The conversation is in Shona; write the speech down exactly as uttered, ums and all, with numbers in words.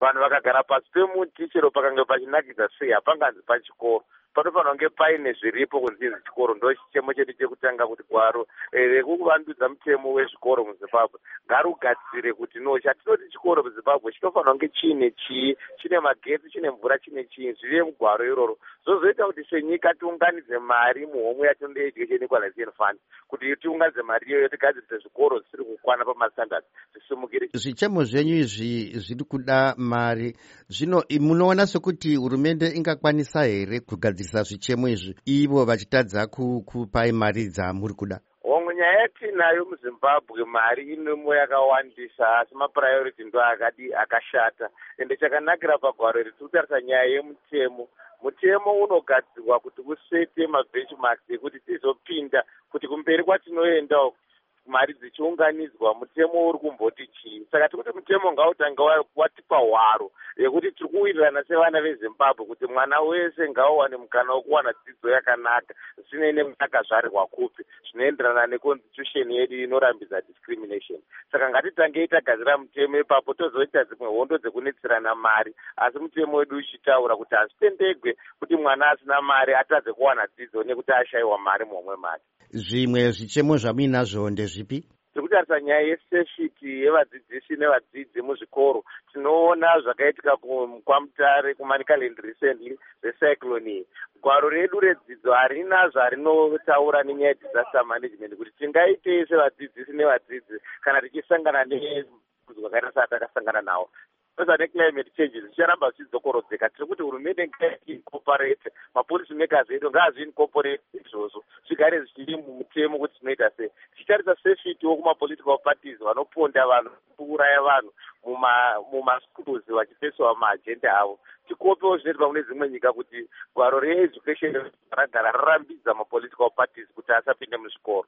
vanhu vakagara pasi pemuti chero pakanga pachinakidza sei hapanganzi pachikoro. Panofanira kunge paine zviripo kunzi chikoro. Ndo chichemo chedu chekutanga kuti gwaro rekuvandudza mutemo wezvikoro muZimbabwe ngarugadzire kuti no chatinoti chikoro muZimbabwe chinofanira kunge chiine chii, chine magetsi, chine mvura, chine chii, zvive mugwaro iroro. Zvozoita kuti senyika tiunganidze mari muhomwe yatinode education equalization fund kuti tiunganidze mari iyoyo tigadzirise zvikoro zvisiri kukwana pamastandards zvisimukire. Zvichemo zvenyu izvi zviri kuda mari. Zvino munoona sekuti hurumende ingakwanisa here kugadzirisa zvichemo izvi ivo vachitadza kupai mari dzamuri kuda? Homwe nyaya yatinayo muZimbabwe mari inomo yakawandisa asi mapurayoriti ndo akadi akashata. Ende chakanakira pagwaro iri tikutarisa nyaya yemutemo. Mutemo unogadzirwa kuti usete mabenchmarks ekuti tizopinda kuti kumberi kwatinoenda mari dzichiunganidzwa mutemo uri kumboti chii. Saka tikuti mutemo ngautanga watipa hwaro yekuti tiri kuwirirana sevana veZimbabwe kuti mwana wese ngauwane mukana wekuwana dzidzo yakanaka zvisinei nekuti akazvarirwa kupi, zvinoenderana neconstitution yedu inorambidza discrimination. Saka ngatitangei tagadzira mutemo ipapo tozoita dzimwe hondo dzekunetsirana mari, asi mutemo wedu uchitaura kuti hazvitendegwe kuti mwana asina mari atadze kuwana dzidzo nekuti ashayiwa mari muhomwe make. Zvimwe zvichemo zvamuinazvo ndezvipi? Tiri kutarisa nyaya yesafety yevadzidzisi nevadzidzi muzvikoro. Tinoona zvakaitika kwaMutare kuManicaland recently recyclone. Gwaro redu redzidzo harina zvarinotaura nenyaya yedisaster management kuti tingaitei sevadzidzisi nevadzidzi kana tichisangana nezvakaita zvakaita satakasangana nawo. Sasa neclimate changes zvicharamba zvichidzokorodzeka. Tiri kuti hurumende ngaincorporate mapolicy makers edu ngazviincorporate izvozvo zvigare zvichiri mumutemo kuti zvinoita sei. Tichitarisa safety wekumapolitical parties vanoponda vanhu kuuraya vanhu mumaschools vachipesiwa maagenda avo. Tikopewo zvinoitwa kune dzimwe nyika kuti gwaro reeducation ragara rarambidza mapolitical parties kuti asapinde muzvikoro.